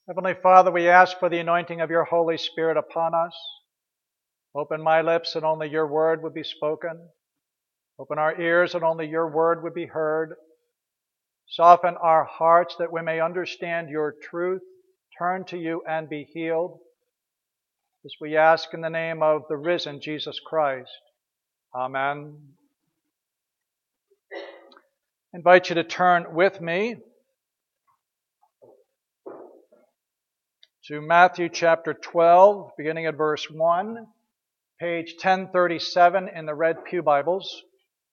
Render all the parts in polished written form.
Heavenly Father, we ask for the anointing of your Holy Spirit upon us. Open my lips and only your word would be spoken. Open our ears and only your word would be heard. Soften our hearts that we may understand your truth, turn to you and be healed. This we ask in the name of the risen Jesus Christ. Amen. I invite you to turn with me to Matthew chapter 12, beginning at verse 1, page 1037 in the Red Pew Bibles.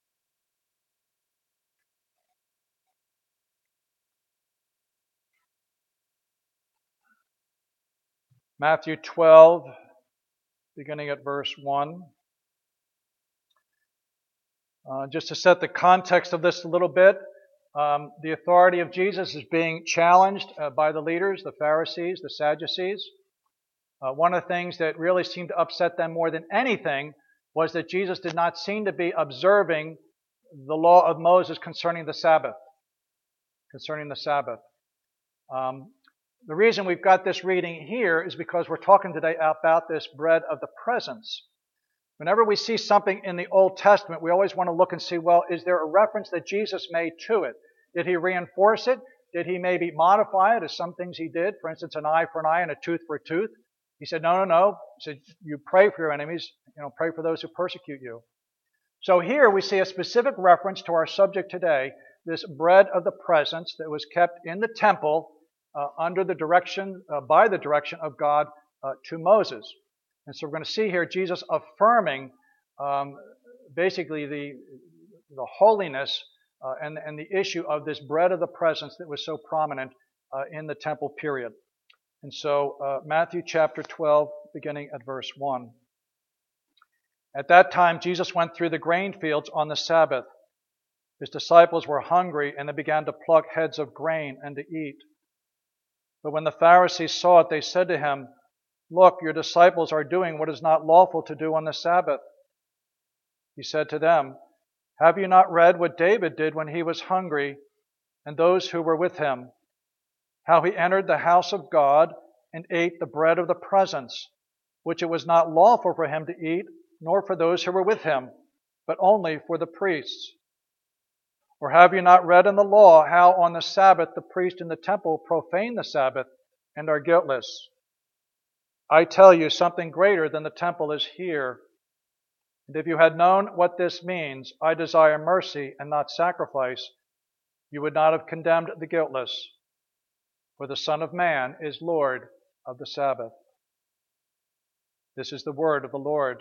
Matthew 12, beginning at verse 1. Just to set the context of this a little bit, the authority of Jesus is being challenged by the leaders, the Pharisees, the Sadducees. One of the things that really seemed to upset them more than anything was that Jesus did not seem to be observing the law of Moses concerning the Sabbath. The reason we've got this reading here is because we're talking today about this bread of the presence. Whenever we see something in the Old Testament, we always want to look and see, well, is there a reference that Jesus made to it? Did he reinforce it? Did he maybe modify it, as some things he did? For instance, an eye for an eye and a tooth for a tooth. He said, no. He said, you pray for your enemies, pray for those who persecute you. So here we see a specific reference to our subject today, this bread of the presence that was kept in the temple by the direction of God to Moses. And so we're going to see here Jesus affirming basically the holiness and the issue of this bread of the presence that was so prominent in the temple period. And so Matthew chapter 12, beginning at verse 1. At that time Jesus went through the grain fields on the Sabbath. His disciples were hungry, and they began to pluck heads of grain and to eat. But when the Pharisees saw it, they said to him, "Look, your disciples are doing what is not lawful to do on the Sabbath." He said to them, "Have you not read what David did when he was hungry, and those who were with him? How he entered the house of God and ate the bread of the presence, which it was not lawful for him to eat, nor for those who were with him, but only for the priests? Or have you not read in the law how on the Sabbath the priest in the temple profane the Sabbath and are guiltless? I tell you, something greater than the temple is here. And if you had known what this means, I desire mercy and not sacrifice, you would not have condemned the guiltless. For the Son of Man is Lord of the Sabbath." This is the word of the Lord.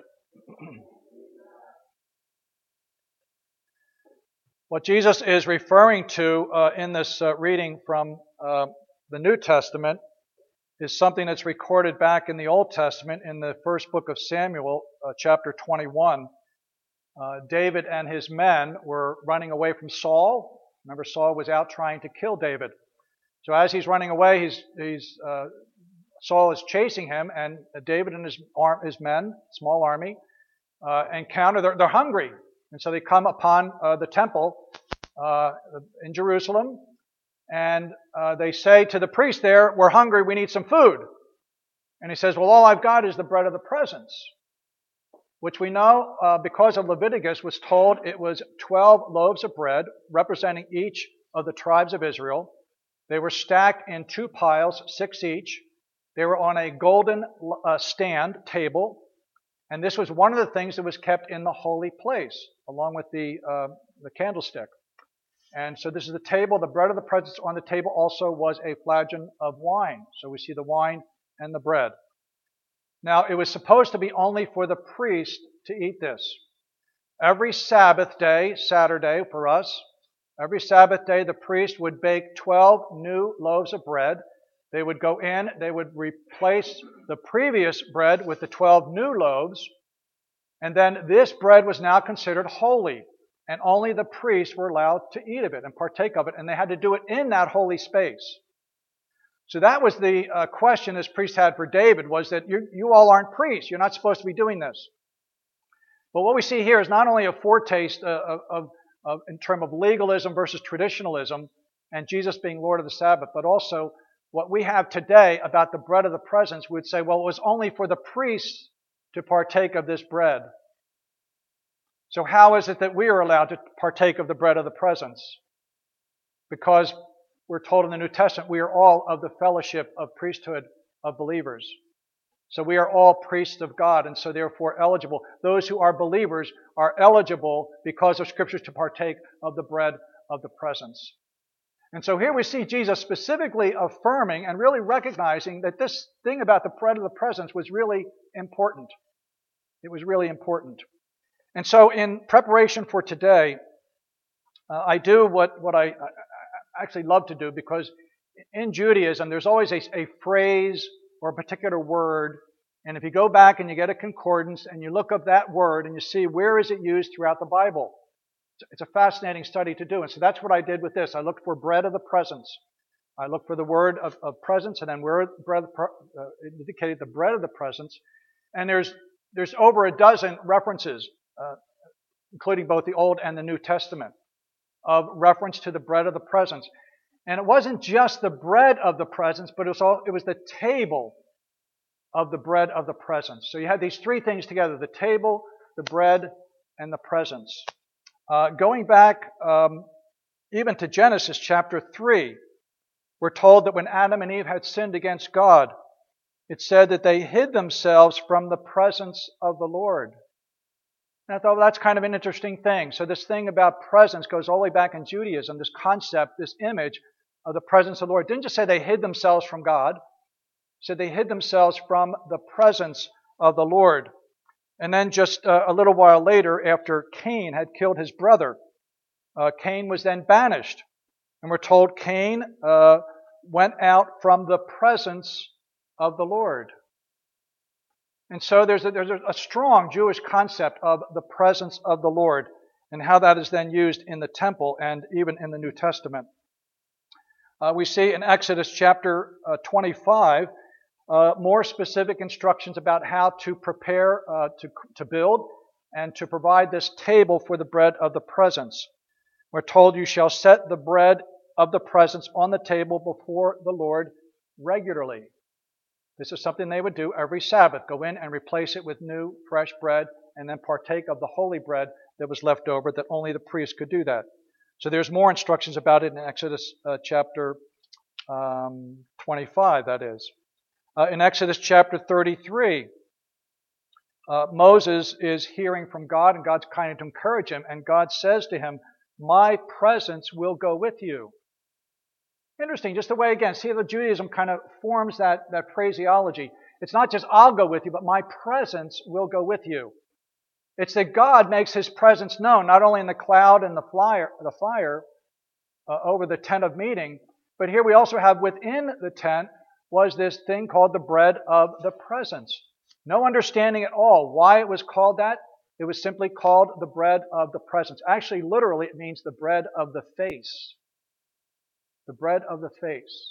What Jesus is referring to in this reading from the New Testament is something that's recorded back in the Old Testament in the first book of Samuel, chapter 21. David and his men were running away from Saul. Remember, Saul was out trying to kill David. So as he's running away, Saul is chasing him, and David and his men, small army, encounter. They're hungry, and so they come upon the temple in Jerusalem. And they say to the priest there, "We're hungry, we need some food." And he says, "Well, all I've got is the bread of the presence," which we know because of Leviticus was told it was 12 loaves of bread representing each of the tribes of Israel. They were stacked in 2 piles, 6 each. They were on a golden stand table. And this was one of the things that was kept in the holy place, along with the candlestick. And so this is the table. The bread of the presence on the table also was a flagon of wine. So we see the wine and the bread. Now, it was supposed to be only for the priest to eat this. Every Sabbath day, Saturday for us, every Sabbath day the priest would bake 12 new loaves of bread. They would go in, they would replace the previous bread with the 12 new loaves, and then this bread was now considered holy. And only the priests were allowed to eat of it and partake of it, and they had to do it in that holy space. So that was the question this priest had for David, was that you all aren't priests. You're not supposed to be doing this. But what we see here is not only a foretaste in terms of legalism versus traditionalism and Jesus being Lord of the Sabbath, but also what we have today about the bread of the presence, we would say, well, it was only for the priests to partake of this bread. So how is it that we are allowed to partake of the bread of the presence? Because we're told in the New Testament we are all of the fellowship of priesthood of believers. So we are all priests of God, and so therefore eligible. Those who are believers are eligible because of Scriptures to partake of the bread of the presence. And so here we see Jesus specifically affirming and really recognizing that this thing about the bread of the presence was really important. It was really important. And so in preparation for today, I do what I actually love to do, because in Judaism there's always a phrase or a particular word, and if you go back and you get a concordance and you look up that word and you see where is it used throughout the Bible, it's a fascinating study to do. And so that's what I did with this. I looked for bread of the presence. I looked for the word of presence, and then where bread indicated the bread of the presence. And there's over a dozen references, including both the Old and the New Testament, of reference to the bread of the presence. And it wasn't just the bread of the presence, but it was the table of the bread of the presence. So you had these three things together: the table, the bread, and the presence. Going back even to Genesis chapter 3, we're told that when Adam and Eve had sinned against God, it said that they hid themselves from the presence of the Lord. And I thought, well, that's kind of an interesting thing. So this thing about presence goes all the way back in Judaism, this concept, this image of the presence of the Lord. It didn't just say they hid themselves from God. It said they hid themselves from the presence of the Lord. And then just a little while later, after Cain had killed his brother, Cain was then banished. And we're told Cain went out from the presence of the Lord. And so there's a strong Jewish concept of the presence of the Lord and how that is then used in the temple and even in the New Testament. We see in Exodus chapter 25 more specific instructions about how to prepare to build and to provide this table for the bread of the presence. We're told, you shall set the bread of the presence on the table before the Lord regularly. This is something they would do every Sabbath, go in and replace it with new, fresh bread, and then partake of the holy bread that was left over, that only the priest could do that. So there's more instructions about it in Exodus chapter 25, that is. In Exodus chapter 33, Moses is hearing from God, and God's kind of to encourage him, and God says to him, my presence will go with you. Interesting, just the way, again, see how Judaism kind of forms that phraseology. It's not just I'll go with you, but my presence will go with you. It's that God makes His presence known, not only in the cloud and the fire over the tent of meeting, but here we also have within the tent was this thing called the bread of the presence. No understanding at all why it was called that. It was simply called the bread of the presence. Actually, literally, it means the bread of the face. The bread of the face.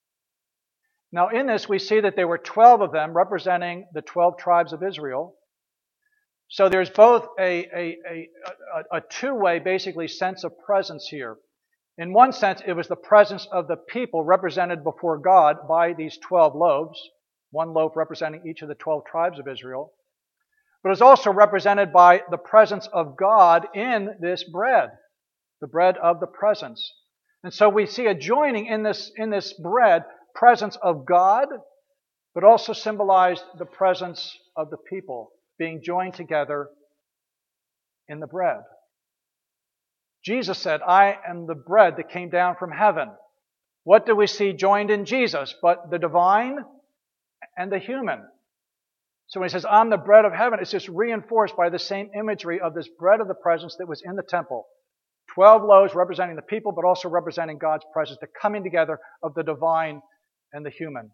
Now in this we see that there were 12 of them representing the 12 tribes of Israel. So there's both a two-way basically sense of presence here. In one sense it was the presence of the people represented before God by these 12 loaves, one loaf representing each of the 12 tribes of Israel. But it's also represented by the presence of God in this bread, the bread of the presence. And so we see a joining in this bread, presence of God, but also symbolized the presence of the people being joined together in the bread. Jesus said, I am the bread that came down from heaven. What do we see joined in Jesus but the divine and the human? So when he says, I'm the bread of heaven, it's just reinforced by the same imagery of this bread of the presence that was in the temple. 12 loaves representing the people, but also representing God's presence, the coming together of the divine and the human.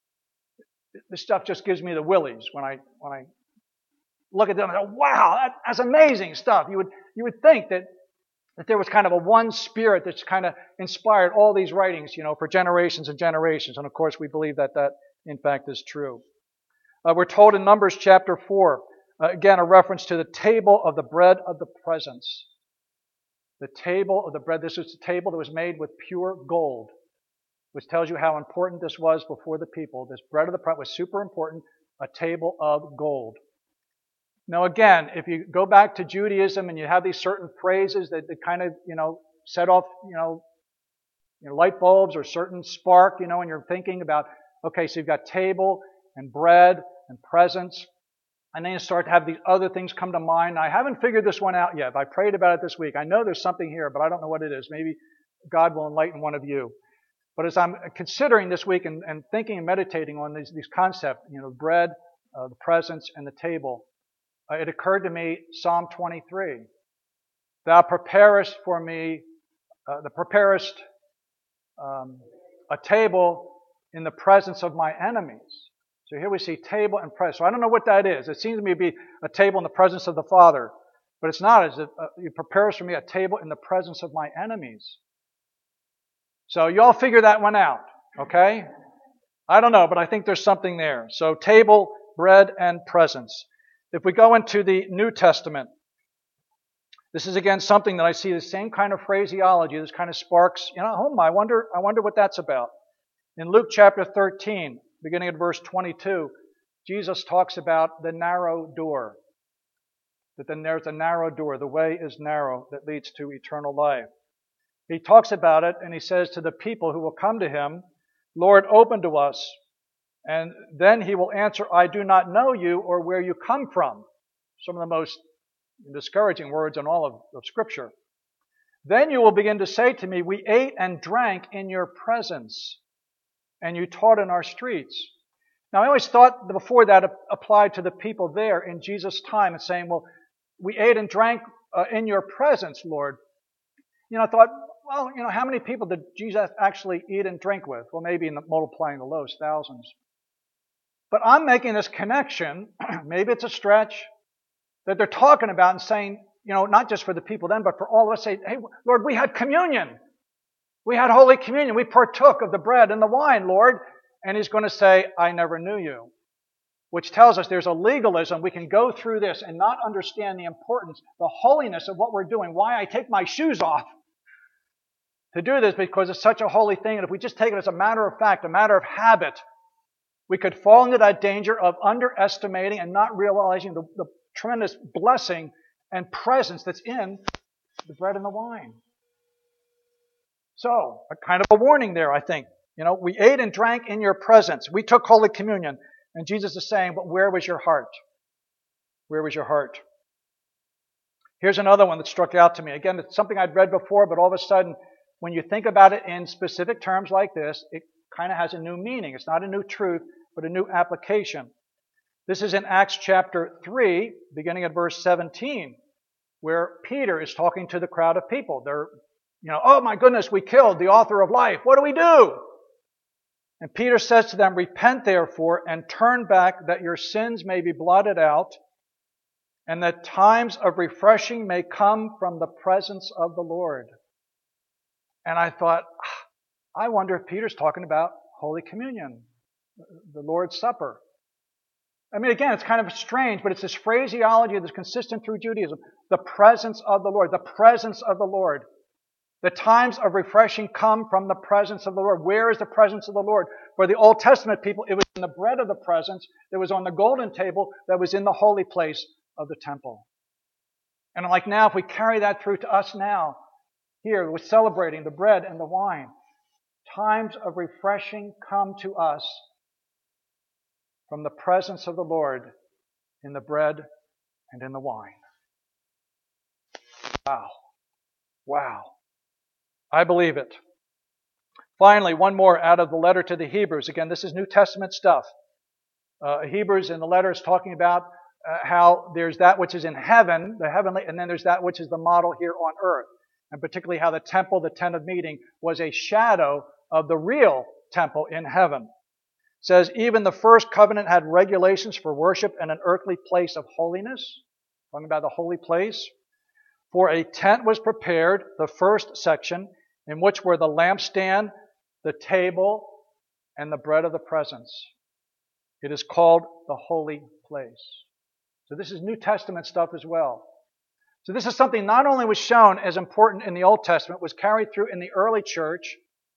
This stuff just gives me the willies when I look at them and go, wow, that's amazing stuff. You would think that there was kind of a one spirit that's kind of inspired all these writings, for generations and generations. And of course, we believe that in fact is true. We're told in Numbers chapter 4, again, a reference to the table of the bread of the presence. The table of the bread. This is the table that was made with pure gold. which tells you how important this was before the people. This bread of the presence was super important, a table of gold. Now again, if you go back to Judaism and you have these certain phrases that kind of, set off, light bulbs or certain spark, and you're thinking about, okay, so you've got table and bread and presence, and then you start to have these other things come to mind. I haven't figured this one out yet, but I prayed about it this week. I know there's something here, but I don't know what it is. Maybe God will enlighten one of you. But as I'm considering this week and thinking and meditating on these concepts, bread, the presence, and the table, it occurred to me Psalm 23. Thou preparest for me, a table in the presence of my enemies. So here we see table and presence. So I don't know what that is. It seems to me to be a table in the presence of the Father. But it's not. It's you prepare for me a table in the presence of my enemies. So you all figure that one out, okay? I don't know, but I think there's something there. So table, bread, and presence. If we go into the New Testament, this is again something that I see the same kind of phraseology. This kind of sparks, I wonder what that's about. In Luke chapter 13, beginning at verse 22, Jesus talks about the narrow door. That then there's a narrow door. The way is narrow that leads to eternal life. He talks about it and he says to the people who will come to him, Lord, open to us. And then he will answer, I do not know you or where you come from. Some of the most discouraging words in all of Scripture. Then you will begin to say to me, we ate and drank in your presence, and you taught in our streets. Now I always thought before that applied to the people there in Jesus' time and saying, well, we ate and drank in your presence, Lord. I thought, well, how many people did Jesus actually eat and drink with? Well, maybe in multiplying the loaves, thousands. But I'm making this connection, maybe it's a stretch, that they're talking about and saying, not just for the people then, but for all of us, say, hey, Lord, we had communion. We had Holy Communion. We partook of the bread and the wine, Lord. And he's going to say, I never knew you. Which tells us there's a legalism. We can go through this and not understand the importance, the holiness of what we're doing. Why I take my shoes off to do this, because it's such a holy thing. And if we just take it as a matter of fact, a matter of habit, we could fall into that danger of underestimating and not realizing the tremendous blessing and presence that's in the bread and the wine. So, a kind of a warning there, I think. We ate and drank in your presence. We took Holy Communion. And Jesus is saying, but where was your heart? Where was your heart? Here's another one that struck out to me. Again, it's something I'd read before, but all of a sudden, when you think about it in specific terms like this, it kind of has a new meaning. It's not a new truth, but a new application. This is in Acts chapter 3, beginning at verse 17, where Peter is talking to the crowd of people. They're, oh my goodness, we killed the author of life. What do we do? And Peter says to them, repent therefore and turn back that your sins may be blotted out and that times of refreshing may come from the presence of the Lord. And I thought, I wonder if Peter's talking about Holy Communion, the Lord's Supper. I mean, again, it's kind of strange, but it's this phraseology that's consistent through Judaism. The presence of the Lord, the presence of the Lord. The times of refreshing come from the presence of the Lord. Where is the presence of the Lord? For the Old Testament people, it was in the bread of the presence that was on the golden table that was in the holy place of the temple. And like now, if we carry that through to us now, here, we're celebrating the bread and the wine. Times of refreshing come to us from the presence of the Lord in the bread and in the wine. Wow. Wow. I believe it. Finally, one more out of the letter to the Hebrews. Again, this is New Testament stuff. Hebrews in the letter is talking about how there's that which is in heaven, the heavenly, and then there's that which is the model here on earth. And particularly how the temple, the tent of meeting, was a shadow of the real temple in heaven. It says, even the first covenant had regulations for worship and an earthly place of holiness. Talking about the holy place. For a tent was prepared, the first section, in which were the lampstand, the table, and the bread of the presence. It is called the holy place. So this is New Testament stuff as well. So this is something not only was shown as important in the Old Testament, was carried through in the early church,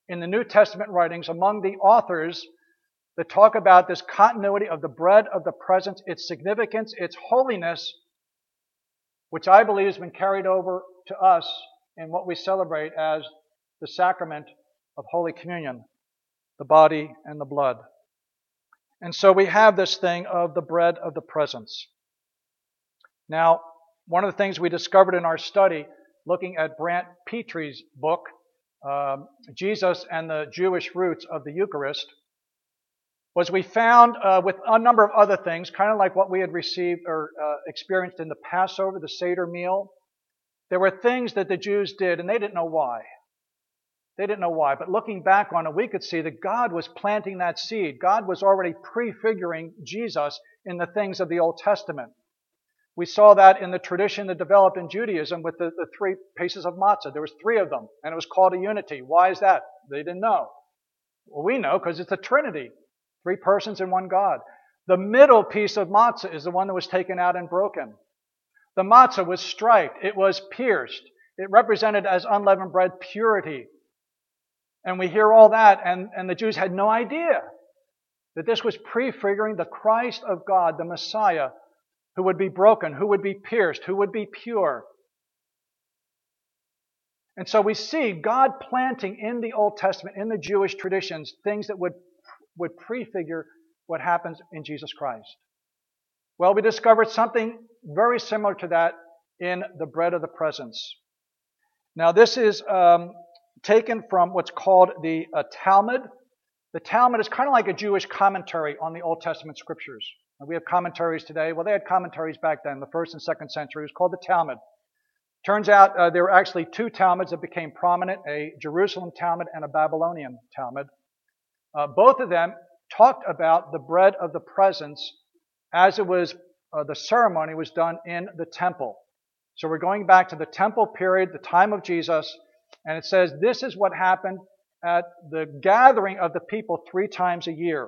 in the New Testament writings among the authors that talk about this continuity of the bread of the presence, its significance, its holiness, which I believe has been carried over to us in what we celebrate as the sacrament of Holy Communion, the body and the blood. And so we have this thing of the bread of the presence. Now, one of the things we discovered in our study, looking at Brant Petre's book, Jesus and the Jewish Roots of the Eucharist, was we found with a number of other things, kind of like what we had received or experienced in the Passover, the Seder meal, there were things that the Jews did, and they didn't know why. They didn't know why. But looking back on it, we could see that God was planting that seed. God was already prefiguring Jesus in the things of the Old Testament. We saw that in the tradition that developed in Judaism with the 3 pieces of matzah. There was 3 of them, and it was called a unity. Why is that? They didn't know. Well, we know because it's a Trinity. 3 persons and 1 God. The middle piece of matzah is the one that was taken out and broken. The matzah was striped. It was pierced. It represented as unleavened bread purity. And we hear all that, and the Jews had no idea that this was prefiguring the Christ of God, the Messiah, who would be broken, who would be pierced, who would be pure. And so we see God planting in the Old Testament, in the Jewish traditions, things that would prefigure what happens in Jesus Christ. Well, we discovered something very similar to that in the bread of the presence. Now, this is taken from what's called the Talmud. The Talmud is kind of like a Jewish commentary on the Old Testament scriptures. And we have commentaries today. Well, they had commentaries back then, the 1st and 2nd century. It was called the Talmud. Turns out there were actually 2 Talmuds that became prominent, a Jerusalem Talmud and a Babylonian Talmud. Both of them talked about the bread of the presence as it was, the ceremony was done in the temple. So we're going back to the temple period, the time of Jesus, and it says this is what happened at the gathering of the people 3 times a year.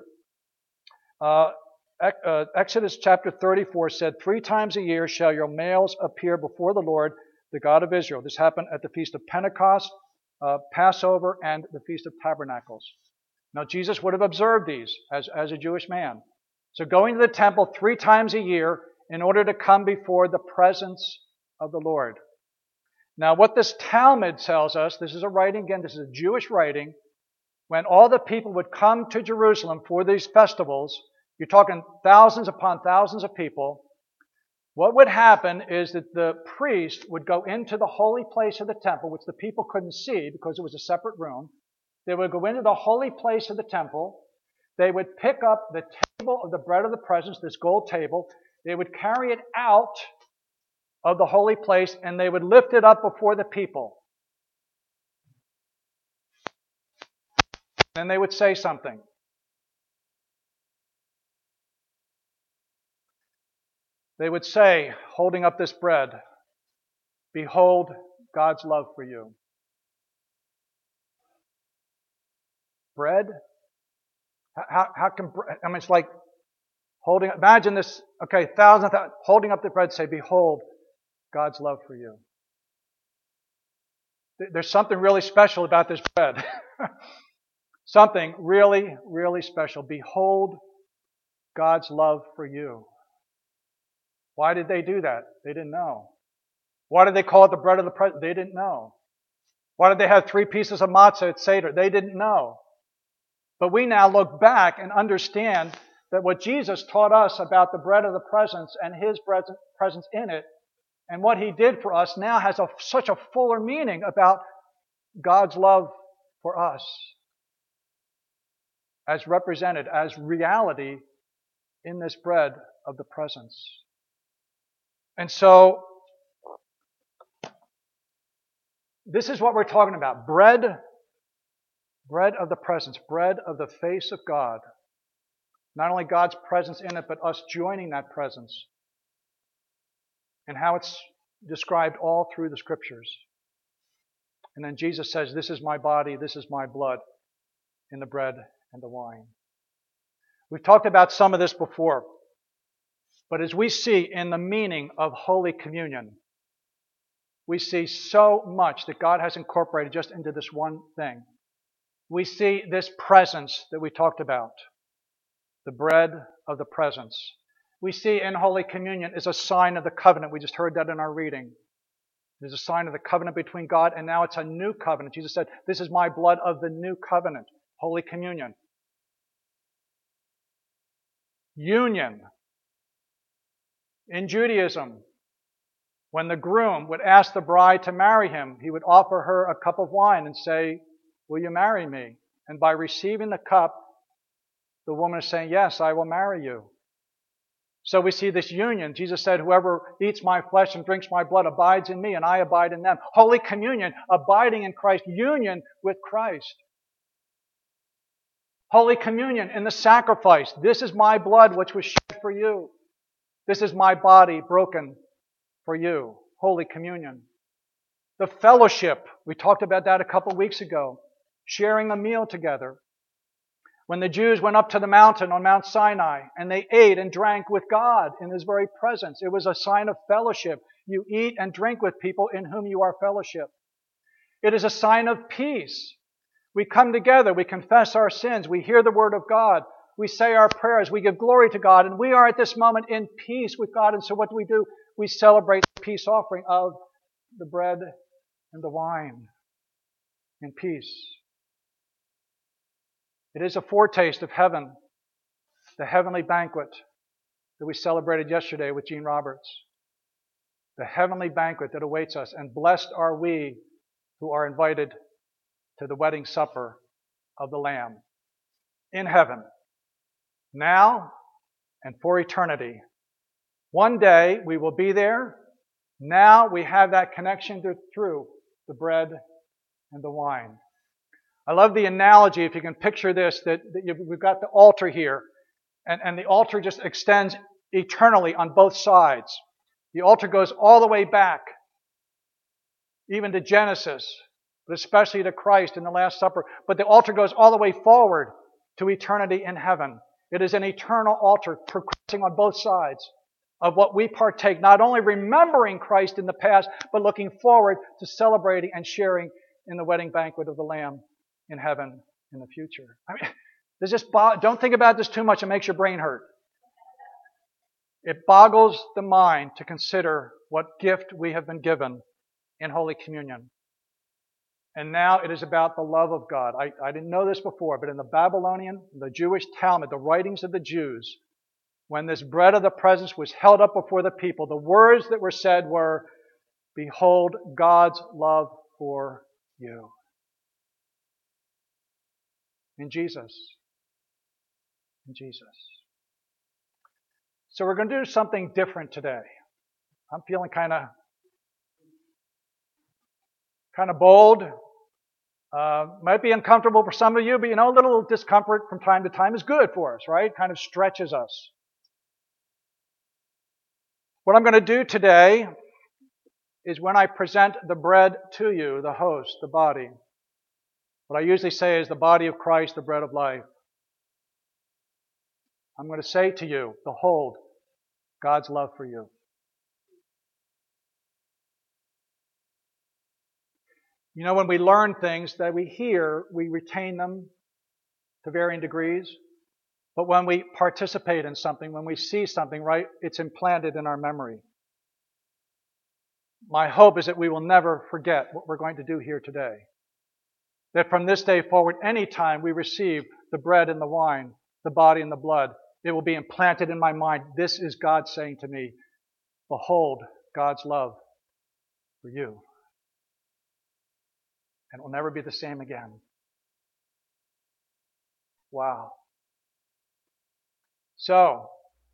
Exodus chapter 34 said, 3 times a year shall your males appear before the Lord, the God of Israel. This happened at the Feast of Pentecost, Passover, and the Feast of Tabernacles. Now, Jesus would have observed these as a Jewish man. So going to the temple 3 times a year in order to come before the presence of the Lord. Now, what this Talmud tells us, this is a writing, again, this is a Jewish writing, when all the people would come to Jerusalem for these festivals, you're talking thousands upon thousands of people, what would happen is that the priest would go into the holy place of the temple, which the people couldn't see because it was a separate room. They would go into the holy place of the temple. They would pick up the table of the bread of the presence, this gold table. They would carry it out of the holy place, and they would lift it up before the people. Then they would say something. They would say, holding up this bread, behold God's love for you. Bread? How can, I mean, it's like holding, imagine this, okay, holding up the bread, say, behold God's love for you. There's something really special about this bread. Something really, really special. Behold God's love for you. Why did they do that? They didn't know. Why did they call it the bread of the presence? They didn't know. Why did they have 3 pieces of matzah at Seder? They didn't know. But we now look back and understand that what Jesus taught us about the bread of the presence and His presence in it, and what He did for us now has such a fuller meaning about God's love for us as represented, as reality in this bread of the presence. And so, this is what we're talking about. Bread of the presence, bread of the face of God. Not only God's presence in it, but us joining that presence. And how it's described all through the Scriptures. And then Jesus says, this is my body, this is my blood, in the bread and the wine. We've talked about some of this before. But as we see in the meaning of Holy Communion, we see so much that God has incorporated just into this one thing. we see this presence that we talked about, the bread of the presence. We see in Holy Communion is a sign of the covenant. We just heard that in our reading. It is a sign of the covenant between God, and now it's a new covenant. Jesus said, "This is my blood of the new covenant," Holy Communion. Union. In Judaism, when the groom would ask the bride to marry him, he would offer her a cup of wine and say, "Will you marry me?" And by receiving the cup, the woman is saying, "Yes, I will marry you." So we see this union. Jesus said, "Whoever eats my flesh and drinks my blood abides in me, and I abide in them." Holy Communion, abiding in Christ, union with Christ. Holy Communion in the sacrifice. This is my blood which was shed for you. This is my body broken for you. Holy Communion. The fellowship. We talked about that a couple weeks ago. Sharing a meal together. When the Jews went up to the mountain on Mount Sinai and they ate and drank with God in His very presence, it was a sign of fellowship. You eat and drink with people in whom you are fellowship. It is a sign of peace. We come together, we confess our sins, we hear the Word of God, we say our prayers, we give glory to God, and we are at this moment in peace with God. And so what do? We celebrate the peace offering of the bread and the wine in peace. It is a foretaste of heaven, the heavenly banquet that we celebrated yesterday with Gene Roberts. The heavenly banquet that awaits us, and blessed are we who are invited to the wedding supper of the Lamb in heaven, now and for eternity. One day we will be there. Now we have that connection through the bread and the wine. I love the analogy, if you can picture this, that we've got the altar here, and the altar just extends eternally on both sides. The altar goes all the way back, even to Genesis, but especially to Christ in the Last Supper. But the altar goes all the way forward to eternity in heaven. It is an eternal altar progressing on both sides of what we partake, not only remembering Christ in the past, but looking forward to celebrating and sharing in the wedding banquet of the Lamb in heaven in the future. I mean, don't think about this too much. It makes your brain hurt. It boggles the mind to consider what gift we have been given in Holy Communion. And now it is about the love of God. I didn't know this before, but in the Babylonian, the Jewish Talmud, the writings of the Jews, when this bread of the presence was held up before the people, the words that were said were, "Behold God's love for you." In Jesus. In Jesus. So we're going to do something different today. I'm feeling kind of bold. Might be uncomfortable for some of you, but a little discomfort from time to time is good for us, right? Kind of stretches us. What I'm going to do today is when I present the bread to you, the host, the body, what I usually say is the body of Christ, the bread of life. I'm going to say to you, behold, God's love for you. When we learn things that we hear, we retain them to varying degrees. But when we participate in something, when we see something, right, it's implanted in our memory. My hope is that we will never forget what we're going to do here today. That from this day forward, anytime we receive the bread and the wine, the body and the blood, it will be implanted in my mind. This is God saying to me, behold God's love for you. And it will never be the same again. Wow. So,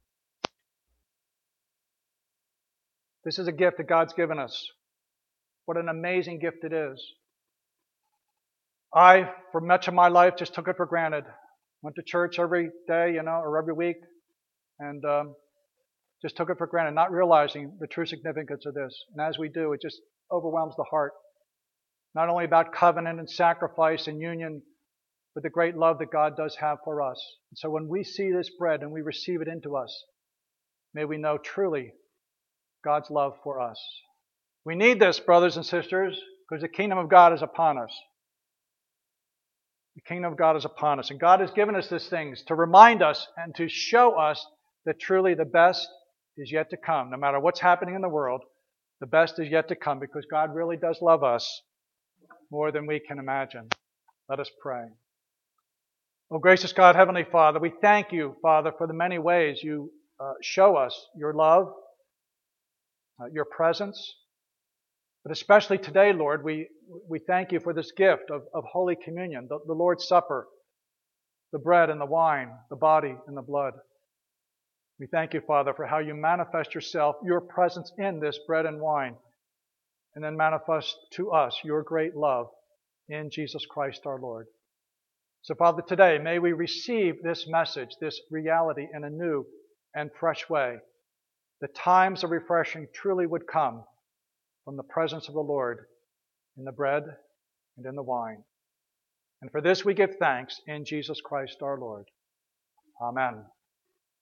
this is a gift that God's given us. What an amazing gift it is. I, for much of my life, just took it for granted. Went to church every day, or every week, and just took it for granted, not realizing the true significance of this. And as we do, it just overwhelms the heart. Not only about covenant and sacrifice and union, but the great love that God does have for us. And so when we see this bread and we receive it into us, may we know truly God's love for us. We need this, brothers and sisters, because the kingdom of God is upon us. The kingdom of God is upon us. And God has given us these things to remind us and to show us that truly the best is yet to come. No matter what's happening in the world, the best is yet to come because God really does love us more than we can imagine. Let us pray. Oh, gracious God, Heavenly Father, we thank you, Father, for the many ways you show us your love, your presence. But especially today, Lord, we thank you for this gift of Holy Communion, the Lord's Supper, the bread and the wine, the body and the blood. We thank you, Father, for how you manifest yourself, your presence in this bread and wine, and then manifest to us your great love in Jesus Christ our Lord. So, Father, today may we receive this message, this reality in a new and fresh way. The times of refreshing truly would come from the presence of the Lord in the bread and in the wine. And for this we give thanks in Jesus Christ our Lord. Amen.